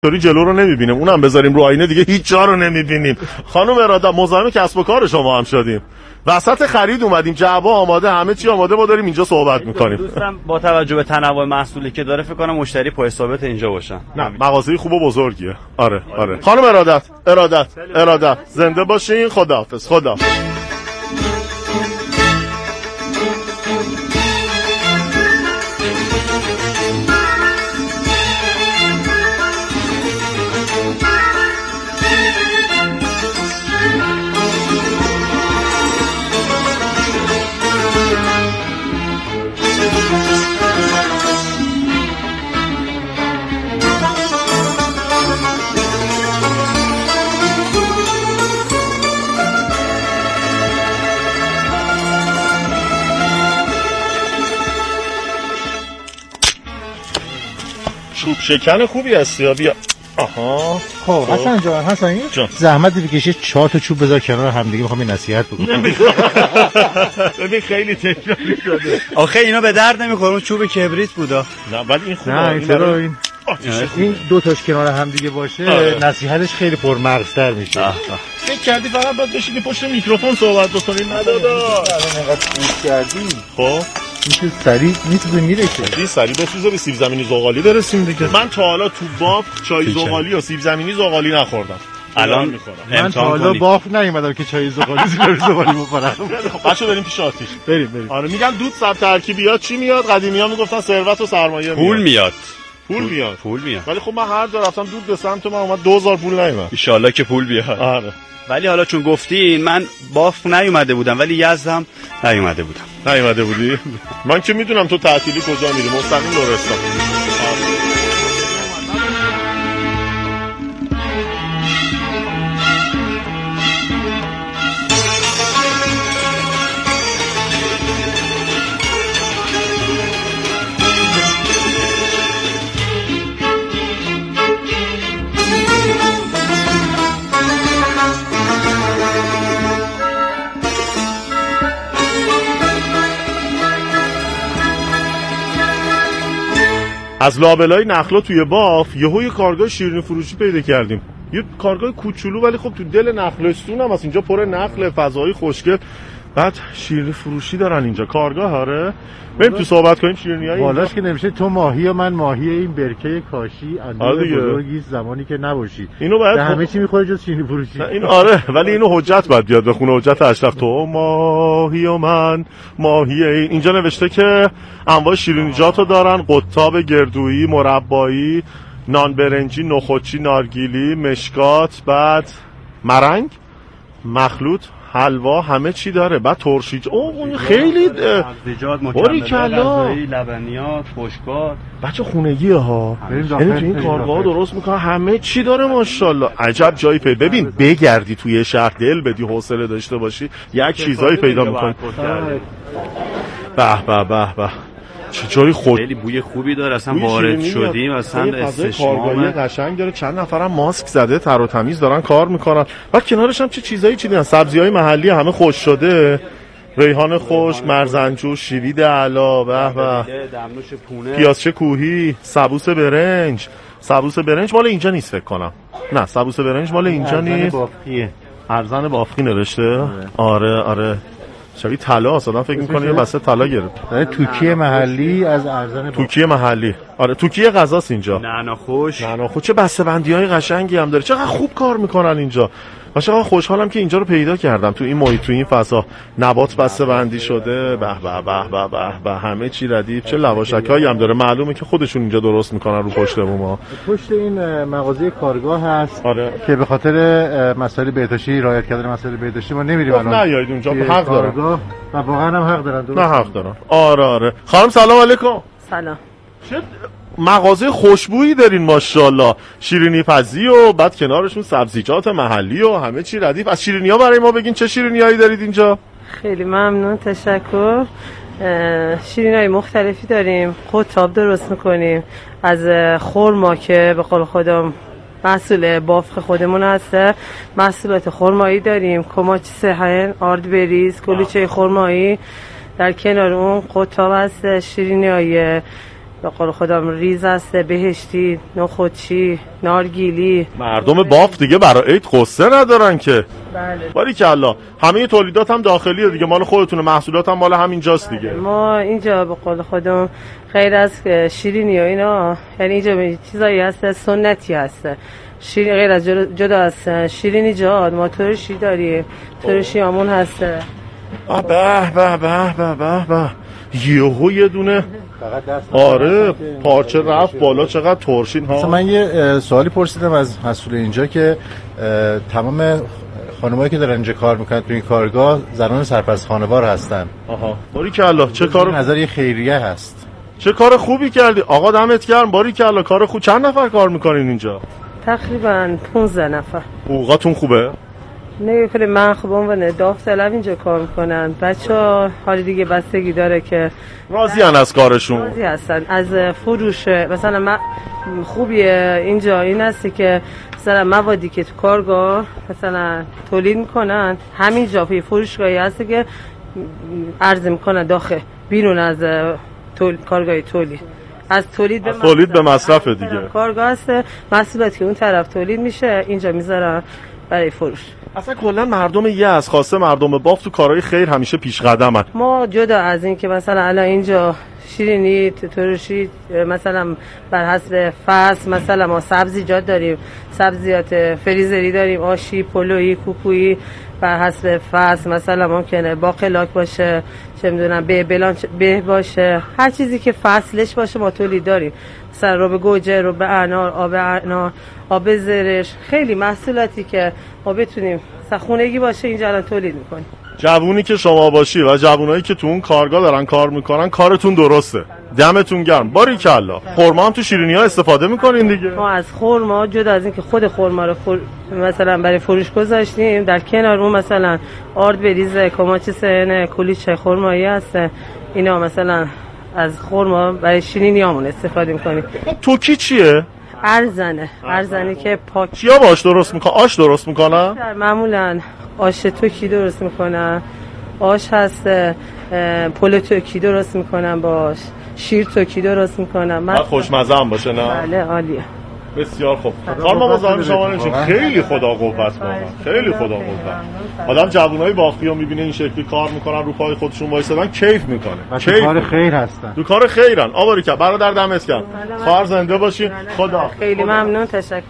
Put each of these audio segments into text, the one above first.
طوری جلو رو نمیبینیم، اونم بذاریم رو آینه دیگه هیچ جا رو نمیبینیم. خانم اراده مزاحم کسب و کار شما هم شدیم. وسط خرید اومدیم، جعبه آماده، همه چی آماده، ما داریم اینجا صحبت میکنیم. دوستم با توجه به تنوع محصولی که داره فکر کنم مشتری پای ثابت اینجا باشن. نه مغازه خوب و بزرگیه. آره. خانم ارادت زنده باشین. خداحافظ. چوب شکن خوبی هستی یا بیا. آها خب حسن جان زحمت بکشید 4 تا چوب بذار کنار هم دیگه، میخوام این نصیحت بکنم. ببین خیلی تکراری شده. آخه اینا به درد نمیخوره، چوب کبریت بودا. نه ولی این خوبه. نه چرا این 2 تاش کنار هم دیگه باشه نصیحتش خیلی پرمغزتر میشه. فکر کردی فقط باید بشینی پشت میکروفون صحبت بکنی؟ نه دادا الان انقدر فوت کردی. خب این که سریع نیست به میره که. این سریع بسوزه به سیب زمینی زغالی برسیم دیگه. من تا حالا تو باف چای زغالی و سیب زمینی زغالی نخوردم. الان میخورم. من تا حالا باف نیومدم که چای زغالی زغالی بخورم. خب بچه‌ها بریم پیش آتیش. بریم. آره میگم دود سب ترکیبیات چی میاد؟ قدیمی‌ها میگفتن ثروت و سرمایه پول میاد. ولی خب من هر جا رفتم دود به سمت من اومد 2000 پول نیومد. ان شاءالله که پول بیاد. آره. ولی حالا چون گفتین من باف نیومده بودم ولی یزدم نیومده بودم. نیومده بودی؟ من که میدونم تو تعطیلی کجا میری، مستقیم لرستان. از لابلای نخلا توی باف یهو یه کارگاه شیرینی فروشی پیدا کردیم. یه کارگاه کوچولو ولی خب تو دل نخلستون هم هست. اینجا پر نخل، فضایی خوشگل. بعد شیرینی فروشی دارن اینجا، کارگاه. آره بریم تو صحبت کنیم. شیرینیای بالاش که نمیشه تو ماهی و من ماهی این برکه کاشی اندازه بزرگی زمانی که نباشی. اینو باید همه چی میخوره جز شیرینی فروشی. این آره ولی اینو حجت باید بیاد بخونه، حجت اشرف. تو ماهی و من ماهی اینجا نوشته که انواع شیرینیجاتو دارن، قطاب گردویی، مربایی، نان برنجی، نخودچی، نارگیلی، مشکات، بعد مرنگ، مخلوط، حلوا، همه چی داره. بعد ترشیج اون خیلی سبزیجات، مکملات غذایی، لبنیات، خشکات، بچه خونگیه ها. یعنی تو این کارگاه درست میکنه، همه چی داره ماشاءالله. عجب جایی پیدا. ببین بگردی توی شهر، دل بدی، حوصله داشته باشی، یک چیزایی پیدا میکنی. به چطوری خیلی بوی خوبی داره. اصلا وارد شدیم اصلا استشمام قشنگ داره. چند نفرم ماسک زده، تر و تمیز دارن کار میکنن. بعد کنارش هم چه چیزایی چیدن، سبزی‌های محلی همه خوش شده، ریحان خشک، مرزنجو، شیوید اعلی، به پیازچه کوهی، سبوس برنج مال اینجا نیست فکر کنم. نه سبوس برنج مال اینجا نیست. ارزن بافقی نوشته. آره شبیه طلا اصلا فکر می‌کنه یه بسته طلا گرفت. توکی محلی از ارزن توکی محلی. آره توکی غذاست اینجا. نعنا خوش چه بسته‌بندی‌های قشنگی هم داره. چقدر خوب کار میکنن اینجا. چقدر خوشحالم که اینجا رو پیدا کردم. تو این محیط، تو این فضا، نبات بسته‌بندی شده. به همه چی ردیف. چه لواشکایی هم داره. معلومه که خودشون اینجا درست میکنن رو پشت بوم. پشت این مغازه کارگاه هست. آره. که به خاطر مسائل بهداشتی، رعایت کردن مسائل بهداشتی ما نمیریم الان. نه یاید اونجا حق دارن. و واقعا هم حق دارن. نه حق دارن. آره. خانم سلام علیکم. سلام. چه مغازه خوشبویی دارین ماشاءالله. شیرینی پزی و بعد کنارشون سبزیجات محلی و همه چی ردیف. از شیرینی‌ها برای ما بگین چه شیرینیایی دارید اینجا؟ خیلی ممنون، تشکر. شیرینی‌های مختلفی داریم. قطاب درست می‌کنیم از خرما که به قول خودم محصول بافق خودمون هسته. محصولات خرمایی داریم، کماچ سهن، آردبریز، کلوچه خرمایی. در کنار اون قطاب هست، شیرینی‌های به قول خودم ریز است، بهشتی، نخودچی، نارگیلی. مردم باف دیگه برای عید قصه ندارن که. بله. باریکلا. همه تولیدات هم داخلیه دیگه، مال خودتونه، محصولات هم مال همینجاست دیگه. ما اینجا به قول خودم غیر از شیرینی و اینا، یعنی اینجا چیزایی هست سنتی هست. شیرین غیر از جدا از شیرینی جاد ما ترشی داریم، ترشی همون هست. به به به به به به، یهو یه دونه آره پارچه رفت بالا. چقدر ترشین ها. من یه سوالی پرسیدم از مسئول اینجا که تمام خانمایی که دارن اینجا کار میکنن تو این کارگاه زنان سرپرست خانوار هستن. آها باریکلا، چه کار نظر یه خیریه هست. چه کار خوبی کردی آقا، دمت گرم. باریکلا، کار خوب. چند نفر کار میکنین اینجا؟ تقریبا 15 نفر. حقوقاتون خوبه؟ نه کنه من خب عنوان داوطلب اینجا کار میکنن. بچه‌ها حال دیگه بستگی داره که راضی‌ان از کارشون. راضی هستن از فروش. مثلا من خوبیه اینجا این هستی که مثلا موادی که تو کارگاه مثلا تولید میکنن همینجا توی فروشگاهی هستی که عرضه میکنن داخل بیرون از کارگاه تولید. از تولید به مصرف دیگه. کارگاه هست محصولاتی که اون طرف تولید میشه اینجا میذارن برای فروش. اصلا کلا مردم یزد خاصه مردم باف تو کارهای خیر همیشه پیش قدمن. ما جدا از این که مثلا الان اینجا شیرینی ترشی مثلا بر حسب فصل مثلا ما سبزیجات داریم، سبزیات فریزری داریم، آشی، پلویی، کوکویی بر حسب فصل. مثلا ممکنه باقلاک باشه، چه میدونم به باشه، هر چیزی که فصلش باشه ما تولید داریم. مثلا رو به گوجه، رو به انار، آب زرش، خیلی محصولاتی که ما بتونیم خونگی باشه اینجا الان تولید میکنیم. جوونی که شما باشی و جوونایی که تو اون کارگاه دارن کار میکنن کارتون درسته، دمتون گرم. باریکلا. خرما هم تو شیرینی‌ها استفاده میکنین دیگه؟ ما از خرما جدا از این که خود خرما رو مثلا برای فروش گذاشتیم، در کنار اون مثلا آرد بریزه، کماچ سن، کلیچه خرمایی هست، اینا مثلا از خرما برای شیرینیامون استفاده میکنیم. توکی چیه؟ ارزنه که پاک. چیا باش درست میکنن؟ آش درست میکنن؟ معمولا آش توکی درست میکنن، آش هست، پلو توکی درست میکنن، باش شیر توکی درست میکنن. بعد خوشمزه هم باشه نه؟ بله عالیه. بسیار خوب. خانم مزاحم شما نشین. خیلی خدا قوت واقعا. خیلی خدا قوت. آدم جوونای باختیو میبینه این شکلی کار میکنن، رو پای خودشون وایسادن، کیف میکنه. تو کار خیر هستن. تو کار خیرن. آباریکلا. برادر دمت گرم. خواهر زنده باشین. خدا. خیلی ممنون، تشکر.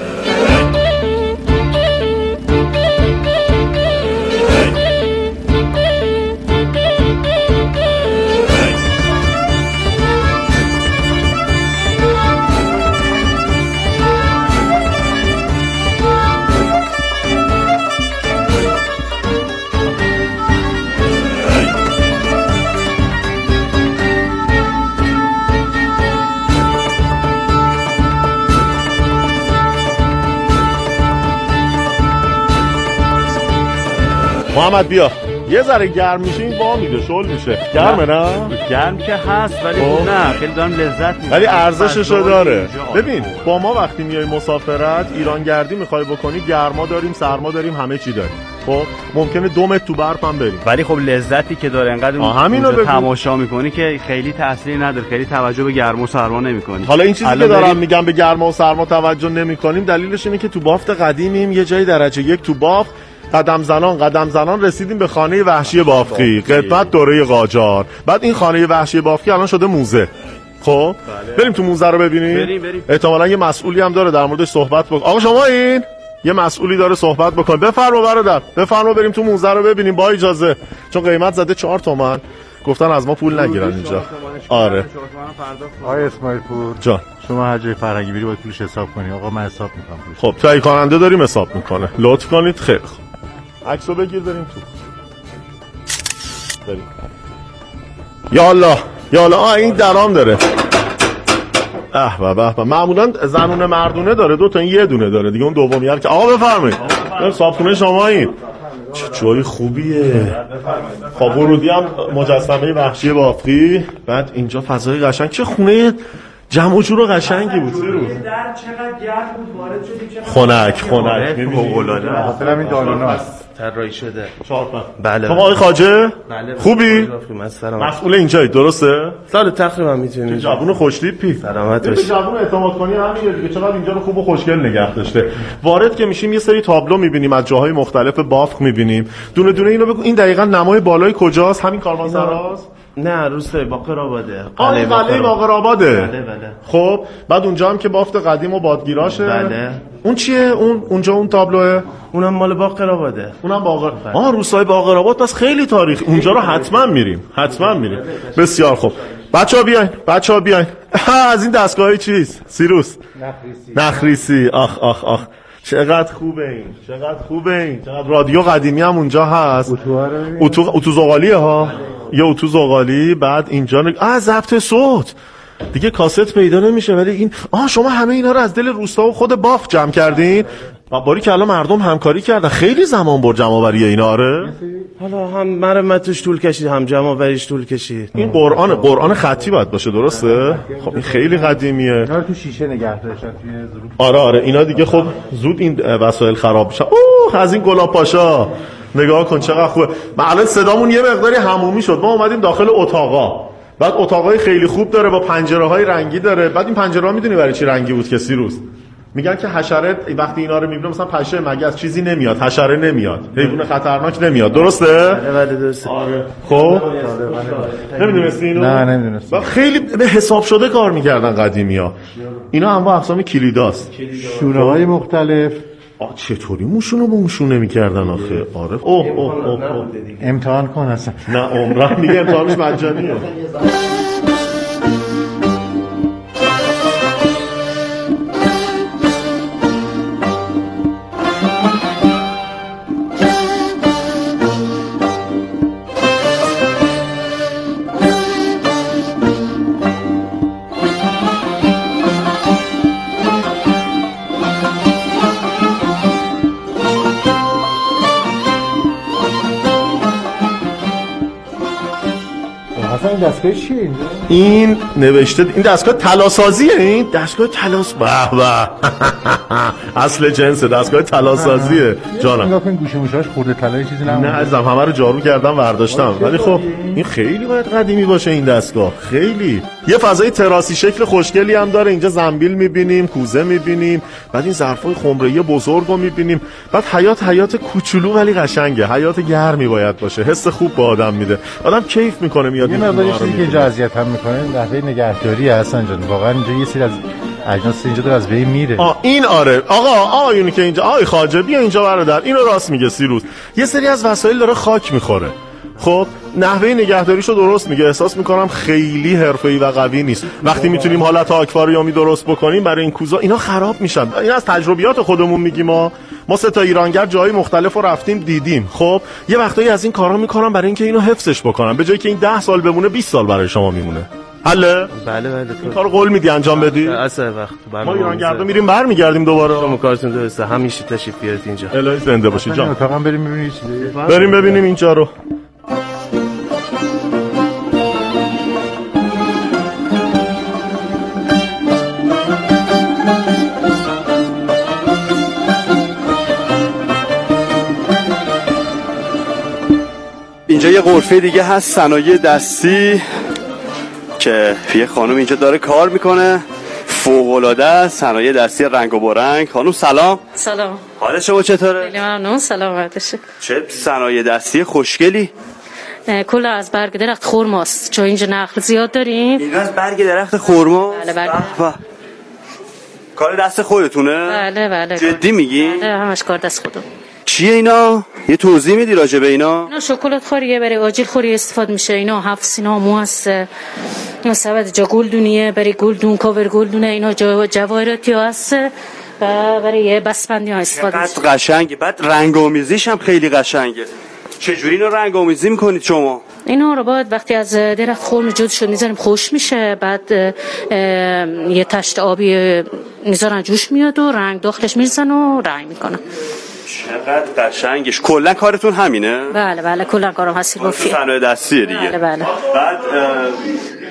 محمد بیا. یه ذره گرم میشه این وا میده، شل میشه. گرمه نه؟ گرم که هست ولی نه خیلی دارم لذت میبرم. ولی ارزششو داره. ببین با ما وقتی میای مسافرت ایرانگردی میخوای بکنی، گرما داریم، سرما داریم، همه چی داریم. خب ممکنه 2 متر تو برف هم بریم، ولی خب لذتی که داره انقدر اونجا تماشا میکنی که خیلی تأثیری نداره، خیلی توجه به گرما و سرما نمیکنی. حالا این چیزی که دارم میگم به گرما و سرما توجه نمیکنیم دلیلش اینه که تو بافت قدیمیم، یه جای درجه 1 تو بافت قدم زنان رسیدیم به خانه وحشی بافقی، قدمت دوره قاجار. بعد این خانه وحشی بافقی الان شده موزه. خب بریم تو موزه رو ببینیم. بریم. احتمالاً یه مسئولی هم داره در موردش صحبت بکن. آقا شما این یه مسئولی داره صحبت بکن. بفرما برادر، بفرما بریم تو موزه رو ببینیم با اجازه، چون قیمت زده 4 تومن. گفتن از ما پول نگیرن اینجا. آره آقای اسماعیل پور جان، شما هر جای فرنگی بری باید پولش حساب کنی. آقا من حساب میکنم. خب تهیه کننده داریم حساب میکنه، لطف کنید. خیلی خوب عکسو بگیر بریم تو. بریم. یالا این درام داره. به معمولا زنونه مردونه داره، 2 تا، این یه دونه داره دیگه، اون دومیه که آقا بفرمایید. صابخونه شما این چه جای خوبیه. خب ورودی هم مجسمه وحشی بافقی. بعد اینجا فضای قشنگ، چه خونه جمع و جور قشنگی بود. در چقدر گرم بود وارد شدیم. خنک فوق‌العاده. خاطر همین دالوناست طراحی شده. بله. شما آقای خواجه؟ بله. خوبی؟ سلام. مسئول اینجایی درسته؟ سال تقریبا میتونید. جوون خوشتیپی. سلامت باشی. جوون اعتماد کنی همین دیگه چقدر اینجا رو خوب و خوشگل نگه داشته. وارد که میشیم یه سری تابلو میبینیم از جاهای مختلف بافت میبینیم. دونه دونه اینو بگو این دقیقاً نمای بالای کجاست؟ همین کاروانسراست؟ نه روستای باقرآباده. قلعه باقرآباده. بله. خب بعد اونجا هم که بافت قدیم و بادگیراشه. بله. اون چیه؟ اونجا اون تابلوه؟ اونم مال باقرآباده. اونم روستای باقرآباد. پس خیلی تاریخ. اونجا رو حتما میریم. بسیار خوب. بچه‌ها بیاین. از این دستگاهی چیز؟ سیروس. نخریسی. آخ. چقدر خوبه این. چقدر رادیو قدیمی هم اونجا هست. اتو زغالیه ها. یا اتو زغالی. بعد اینجا ضبط صوت. دیگه کاست پیدا نمیشه. ولی این شما همه اینا رو از دل روستا و خود بافت جمع کردین. باری که الان مردم همکاری کردن. خیلی زمان برد جمع آوری اینا. آره حالا هم مرمتش طول کشید هم جمع آوریش طول کشید. این قرآن خطی باید باشه درسته؟ خب این خیلی قدیمیه. اینا رو تو شیشه نگه داشتن توی ظروف. آره اینا دیگه خب زود این وسایل خراب میشن. از این گلاب پاشا نگاه کن چقدر خوبه. من الان صدامون یه مقداری حمومی شد. ما اومدیم داخل اتاقا. بعد اتاقای خیلی خوب داره با پنجره‌های رنگی داره. بعد این پنجره‌ها میدونی برای چی رنگی بود که سیروس؟ میگن که حشره وقتی اینا رو میبینه مثلا پشه مگس چیزی نمیاد، حشره نمیاد، حیوان خطرناک نمیاد. درسته؟ بله درسته. آره. خب نمیدونستی اینو؟ نه نمیدونستم. خیلی به حساب شده کار میکردن قدیمی‌ها. اینا انواع اقسام کلیداست. شونه‌های مختلف. چطوری موشونو با موشونه میکردن آخه؟ آره. اوه. امتحان کن اصلا. نه عمرم دیگه امتحانش مجانیه. این دستگاه چیه اینجا؟ این نوشته این دستگاه طلاسازیه. این دستگاه طلاس به اصل جنس دستگاه طلاسازیه جانم. نگاه کن گوشه موشاش خورده طلای چیزی نمونده. نه عزیزم همه رو جارو کردم برداشتم. ولی خب این خیلی باید قدیمی باشه این دستگاه. خیلی یه فضای تراسی شکل خوشگلی هم داره. اینجا زنبیل می‌بینیم، کوزه می‌بینیم، بعد این ظرفای خمره‌ای بزرگو می‌بینیم. بعد حیات کوچولو ولی قشنگه. حیات گرمی باید باشه. حس خوب به آدم میده. آدم کیف می‌کنه میاد. یه مقدار چیزی که اینجا اذیت هم می‌کنه نحوه نگهداری حسن جان. واقعا اینجا یه سری از اجناس اینجا داره از بین میره. این آره آقایونی که اینجا آقای خواجه بیا اینجا برادر اینو راست میگه سیروس. یه سری از وسایل داره خاک میخوره. خب نحوه نگهداریشو درست میگه. احساس میکنم خیلی حرفه‌ای و قوی نیست. وقتی میتونیم حالت آکواریومی درست بکنیم برای این کوزا اینا خراب میشن. این از تجربیات خودمون میگیم. ما سه تا ایرانگر جای مختلف رو رفتیم دیدیم. خب یه وقتایی از این کارا میکنم برای اینکه اینو حفظش بکنم. به جایی که این 10 سال بمونه 20 سال برای شما میمونه. حله؟ بله. این کارو قول میدی انجام بدی؟ اصلا وقت ما ایرانگردا میریم برمیگردیم دوباره. شما کارتون درسته. همیشه تشریف بیارید اینجا. الهی زنده باشی جان. اتاقا بریم ببینیم چیزی. بریم ببینیم اینجا رو. اینجا یه غرفه دیگه هست صنایع دستی که یه خانم اینجا داره کار میکنه. فوق‌العاده است. صنایع دستی رنگ و برنگ. خانم سلام. سلام. حال شما چطوره؟ خیلی ممنون. سلامت بشه. چه صنایع دستی خوشگلی. کل از برگ درخت خرماست. چون اینجا نخل زیاد داریم. این از برگ درخت خرما؟ بله بله. کار دست خودتونه؟ بله. جدی میگی؟ بله همش کار دست خودم. چیه اینا؟ یه توضیح میدی راجع به اینا؟ اینا شکلات خوریه برای آجیل خوری استفاده میشه. اینا 7 سینا مو هست. اینا سبد جا گلدونیه برای گلدون کاور گلدونه. اینا جواهراتی هست برای بسبندی ها استفاده میشه. چقدر قشنگه. بعد رنگ آمیزیش هم خیلی قشنگه. چجوری اینو رنگ آمیزی میکنید شما؟ اینا رو باید وقتی از درخت خرم جدا شد میذاریم خوش میشه. بعد یه تشت آبی میذارن جوش میاد و رنگ داخلش میزنن و رنگ میکنن. چقدر قشنگش. کلا کارتون همینه؟ بله کلا کارم هستی گفتی. صنایع دستیه دیگه. بله. بعد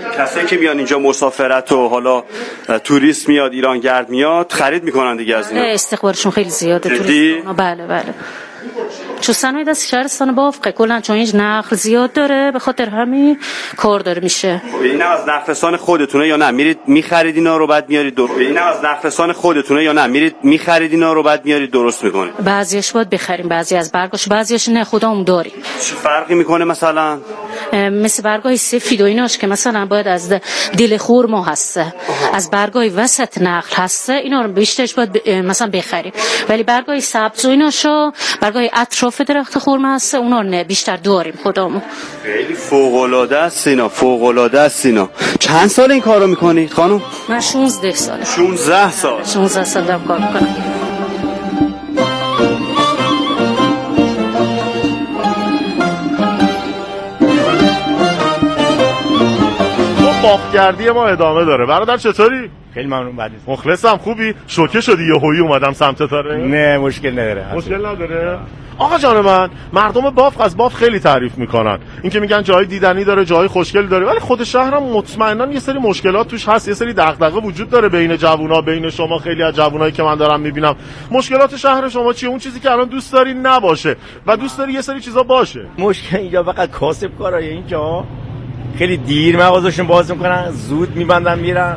کسایی که میان اینجا مسافرت و حالا توریست میاد، ایرانگرد میاد، خرید میکنن دیگه از اینا؟ استقبالشون خیلی زیاده توریست. بله. چون صنایع دست شهرستان بافقه کلا چون اینج نقل زیاد داره، به خاطر همین کار داره میشه. این از نخلستان خودتونه یا نه میرید میخرید اینا رو بعد میارید این از نخلستان خودتونه یا نه میرید میخرید اینا رو بعد میارید درست میکنید؟ بعضیش باید بخریم، بعضی از برگاش، بعضیش نه خودمون داریم. چه فرقی میکنه مثلا؟ مثل برگای سفید و ایناش که مثلا باید از دل خرما هسته، از برگای وسط نخل هسته، اینا رو بیشترش باید مثلا بخریم. ولی برگای سبز و ایناشو، برگای اطراف درخت خرما هسته، اونا نه بیشتر داریم خودمون. خیلی فوق العاده است اینا. چند سال این کارو میکنید خانم؟ من 16 سال. 16 سال دارم کار میکنم. باغگردی ما ادامه داره. برادر چطوری؟ خیلی ممنون. بعد مخلصم. خوبی؟ شوکه شدی یهویی اومدم سمت تاره؟ نه مشکل نداره. مشکل نداره؟ آقا جان من، مردم بافق از بافق خیلی تعریف میکنن. اینکه میگن جای دیدنی داره، جای خوشگلی داره، ولی خود شهرم مطمئنا یه سری مشکلات توش هست، یه سری دغدغه وجود داره بین جوونا، بین شما. خیلی از جوونایی که من دارم میبینم، مشکلات شهر شما چیه؟ اون چیزی که الان دوست داری نباشه و دوست داری یه سری چیزا باشه. مشکل اینجا فقط کاسب کارای اینجا خیلی دیر مغازه‌شون باز میکنن، زود میبندن میرن.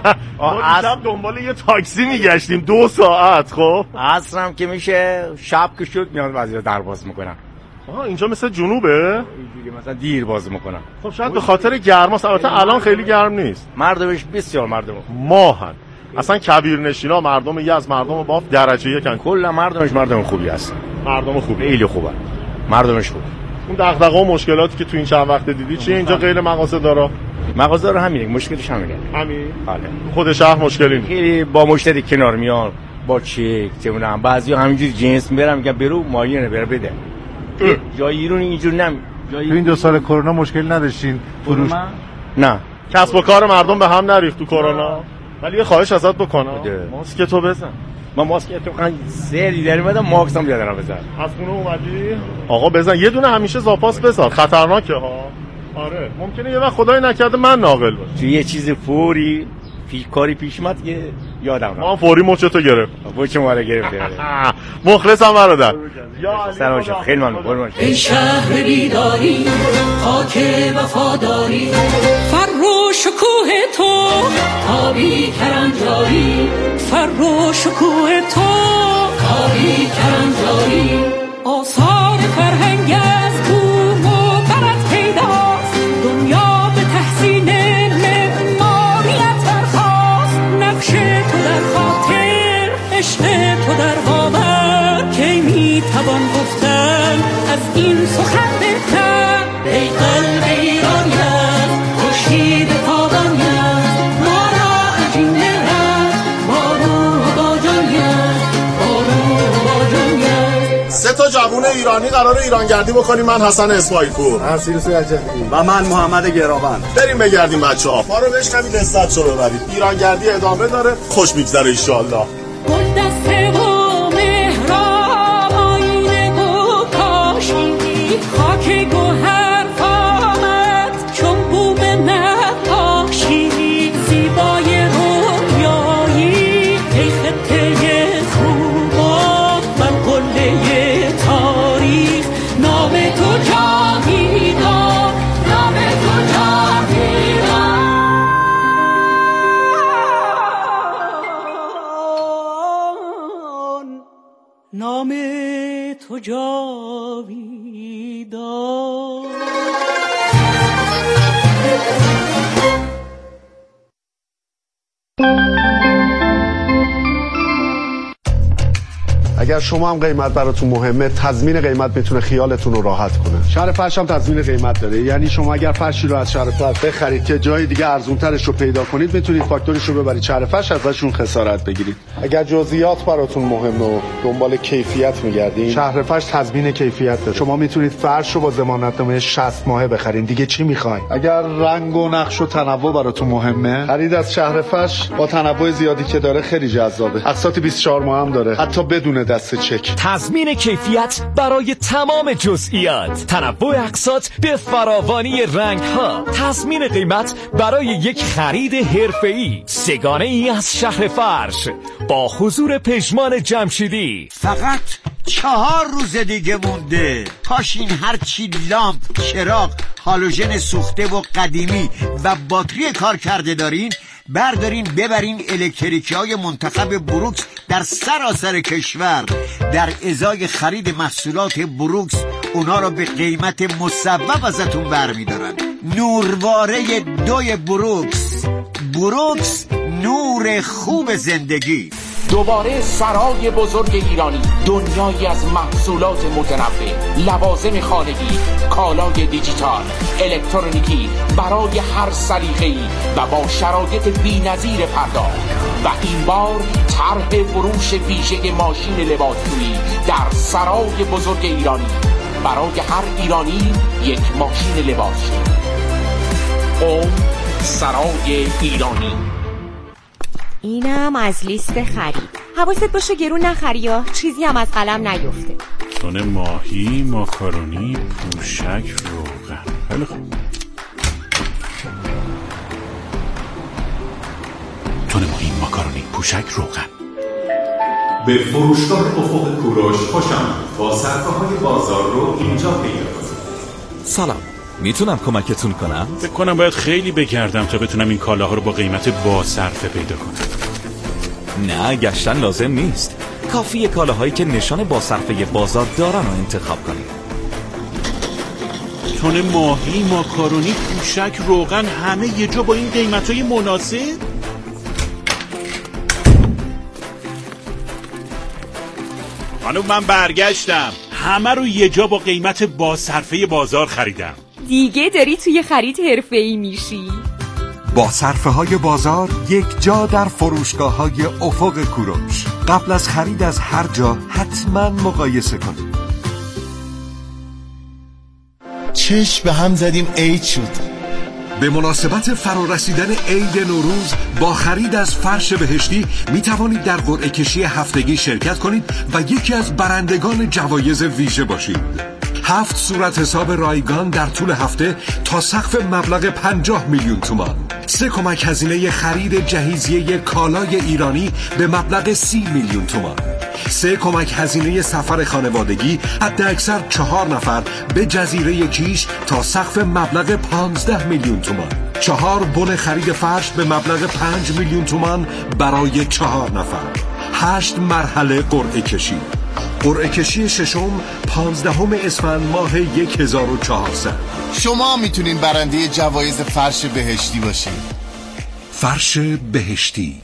ما شب دنبال یه تاکسی میگشتیم 2 ساعت. خب عصرم که میشه، شب که شد میان بعضیا در باز میکنن. اینجا مثل جنوبه؟ اینجوری مثلا دیر باز میکنن. خب شاید به خاطر گرماست. البته الان خیلی گرم نیست. مردمش بسیار مردم ماهن. اصلا کبیرنشینا مردم یزد، مردم باف درجه یکن. کلا مردمش مردم خوبی هست. مردم خوبی، خیلی خوبه. مردمش خوبه. اون دغدغه و مشکلاتی که تو این چند وقت دیدی چیه اینجا غیر مغازه دارا؟ مغازه رو همینه، مشکلش همینه. همین؟ بله. خود شهر مشکلی نیست. خیلی با مشتری کنار میان، با چک چمونم، بعضیا همینجوری جنس میبرن میگن برو مایه نبر بده. جای ایران اینجور نمی. تو این 2 سال کرونا مشکل نداشتین فروش؟ نه. کسب و کار مردم به هم نریخت تو کرونا. ولی یه خواهش ازت بکنم، ماسک تو بزن. ما ماسک تو خان سری در اومدم، ماسک هم یادم بزن. از خونه اومدی؟ آقا بزن، یه دونه همیشه زاپاس بذار، خطرناکه ها. آره ممکنه یه وقت خدای نکرده من ناقل باشم. تو یه چیز فوری کاری پیش اومد که یادم ما فوری مچتو گرفت. مچ ما رو گرفت. مخلصم برادر. سلام شما، خیلی ممنون. ای شهر بیداری، خاک وفاداری، فر و شکوه تو آبی کرنجاری، فر و شکوه تو آبی کرنجاری، آثار فرهنگ از بوم و برد پیداست، دنیا به تحسین معماریت برخاست، نقش تو در خاطر، عشق تو در باور، کی میتوان گفتن از این سخن بهتر؟ ای قلب ایرانیت، خورشید تابانیت، ما را اجینه رد، با روح با جانیت، با روح با جانیت. 3 تا جوون ایرانی قرار ایرانگردی بکنیم. من حسن اسماعیل پور، من سیروس رجبی و من محمد گراوند. بریم بگردیم بچه‌ها، ما رو بشنوید، لذتشو ببرید. ایرانگردی ادامه داره، خوش میگذره ان شاء الله. گلدسته و مهراب آینه و کاشی، خاک گوهر آمد چون بوم نقاشی، زیبای رویایی ای خطه خوبان، من قله تاریخ، نام تو جاویدان، نام تو جاویدان، نام تو جاویدان. اگر شما هم قیمت براتون مهمه، تضمین قیمت میتونه خیالتون رو راحت کنه. شهر فرش هم تضمین قیمت داره، یعنی شما اگر فرشی رو از شهر فرش بخرید که جای دیگه ارزونترش رو پیدا کنید، میتونید فاکتوریش رو ببرید شهر فرش، ازشون خسارت بگیرید. اگر جزئیات براتون مهمه و دنبال کیفیت میگردین، شهر فرش تضمین کیفیت داره. شما میتونید فرش رو با ضمانتنامه 60 ماهه بخرید، دیگه چی میخواین؟ اگر رنگ و نقش و تنوع براتون مهمه، خرید از شهر فرش با تنوع زیادی که داره خیلی جذابه. اقساط 24 ماه هم داره، حتی بدون دست چک. تضمین کیفیت برای تمام جزئیات، تنوع اقساط به فراوانی رنگ‌ها، تضمین قیمت برای یک خرید حرفه‌ای، سگانه ای از شهر فرش با حضور پژمان جمشیدی. فقط 4 روز دیگه مونده. پاشین هر چی لامپ، چراغ، هالوژن سوخته و قدیمی و باتری کار کرده دارین بردارین ببرین الکتریکی های منتخب بروکس در سراسر کشور. در ازای خرید محصولات بروکس اونا رو به قیمت مصوب ازتون برمیدارن. نورواره 2 بروکس. بروکس، نور خوب زندگی. دوباره سرای بزرگ ایرانی، دنیایی از محصولات متنوع، لوازم خانگی، کالای دیجیتال، الکترونیکی برای هر سلیقه‌ای و با شرایط بی‌نظیر پرداخت. و این بار طرح فروش ویژه ماشین لباسشویی در سرای بزرگ ایرانی، برای هر ایرانی یک ماشین لباسشویی. سرای ایرانی. اینم از لیست خرید. حواست باشه گرون نخری یا چیزی هم از قلم نیفته. تن ماهی، ماکارونی، پوشک، روغن. خیلی خوب. تن ماهی، ماکارونی، پوشک، روغن. به فروشگاه افق کوروش خوش آمدید. با صرفه‌های بازار رو اینجا پیدا کنید. سلام، میتونم کمکتون کنم؟ فکر کنم باید خیلی بگردم تا بتونم این کالاها رو با قیمت با صرفه پیدا کنم. نه، گشتن لازم نیست. کافیه کالاهایی که نشان با صرفه بازار دارن رو انتخاب کنید. تن ماهی، ماکارونی، پوشک، روغن، همه یه جا با این قیمت‌های مناسب؟ خانم من برگشتم. همه رو یه جا با قیمت با صرفه بازار خریدم. دیگه داری توی خرید حرفه‌ای میشی. با صرفه های بازار یک جا در فروشگاه های افق کوروش. قبل از خرید از هر جا حتما مقایسه کنید. چشم به هم زدیم عید شد. به مناسبت فرارسیدن عید نوروز با خرید از فرش بهشتی می توانید در قرعه کشی هفتگی شرکت کنید و یکی از برندگان جوایز ویژه باشید. 7 صورت حساب رایگان در طول هفته تا سقف مبلغ 50 میلیون تومان. 3 کمک هزینه خرید جهیزیه کالای ایرانی به مبلغ 30 میلیون تومان. 3 کمک هزینه سفر خانوادگی حداکثر 4 نفر به جزیره کیش تا سقف مبلغ 15 میلیون تومان. 4 بن خرید فرش به مبلغ 5 میلیون تومان برای 4 نفر. 8 مرحله قرعه کشی. قرعه کشی ششم 15 اسفند ماه 1400. شما میتونین برنده جوایز فرش بهشتی باشین. فرش بهشتی.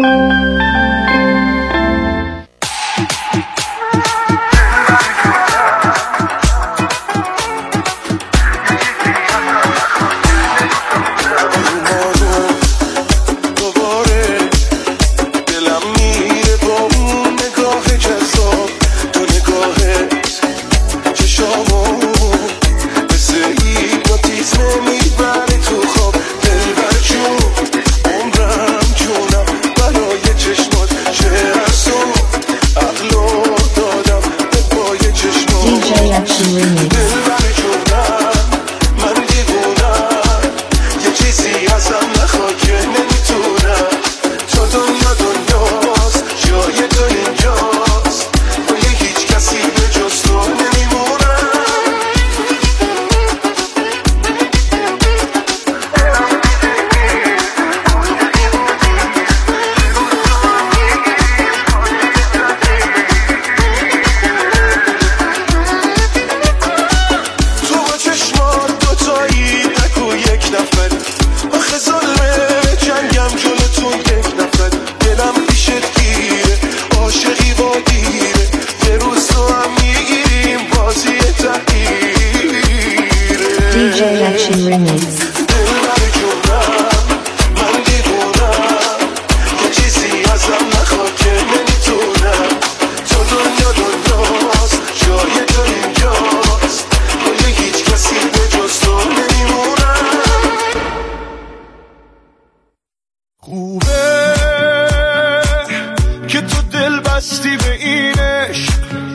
خوبه که تو دل بستی به این عشق،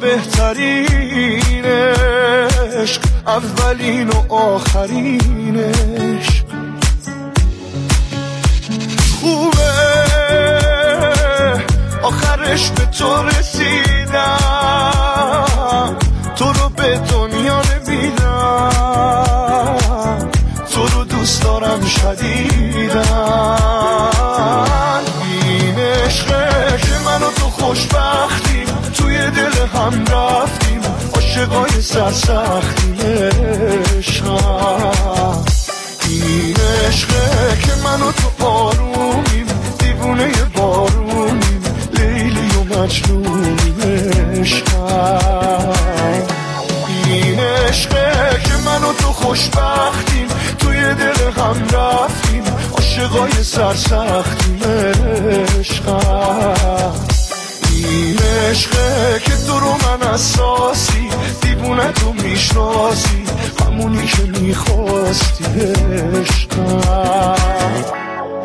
بهترین عشق، اولین و آخرین عشق. خوبه آخرش به تو رسیدم، تو رو به دنیا نمیدم، تو رو دوست دارم شدیدم. این عشقه که من و تو خوشبختیم، توی دل هم رفتیم، عاشقای سرسختیم. عشقم این عشقه که من و تو آرومیم، دیوونه بارونیم، لیلی و مجنونیم. عشقم این عشقه که من و تو خوشبختیم، توی دل هم رفتیم، عاشقای سرسختیم. عشقم این عشقه که تو رو من اساسی، دیوونه تو میشناسی، همونی که میخواستی. عشقم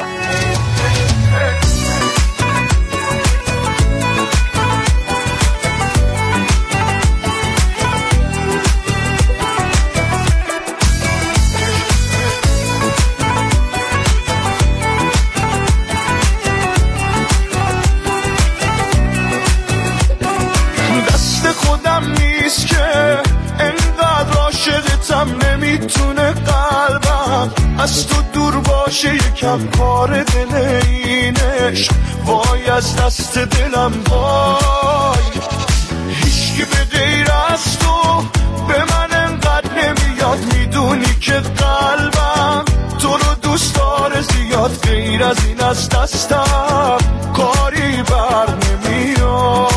نمیتونه قلبم از تو دور باشه، یکم کار دل اینش وای از دست دلم وای. هیچکی به غیر از تو به من انقدر نمیاد، میدونی که قلبم تو رو دوست داره زیاد، غیر از این از دستم کاری بر نمیاد.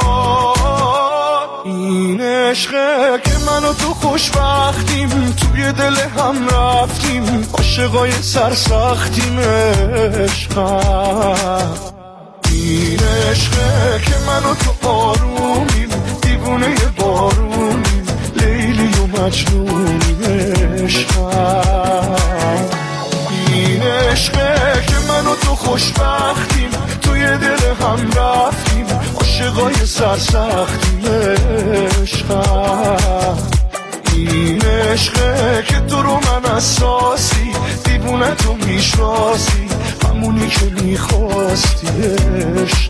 این عشقه که من و تو خوشبختیم، توی دل هم رفتیم، عاشقای سرسختیم. عشقم این عشقه که من و تو آرومیم، دیوونه بارونیم، لیلی و مجنونیم. عشقم این عشقه که من و تو خوشبختیم، توی دل هم رفتیم، عاشقای سرسختیم. عشقم این عشقه که تو رو من اساسی، دیوونه تو میشناسی، همونی که میخواستی. عشق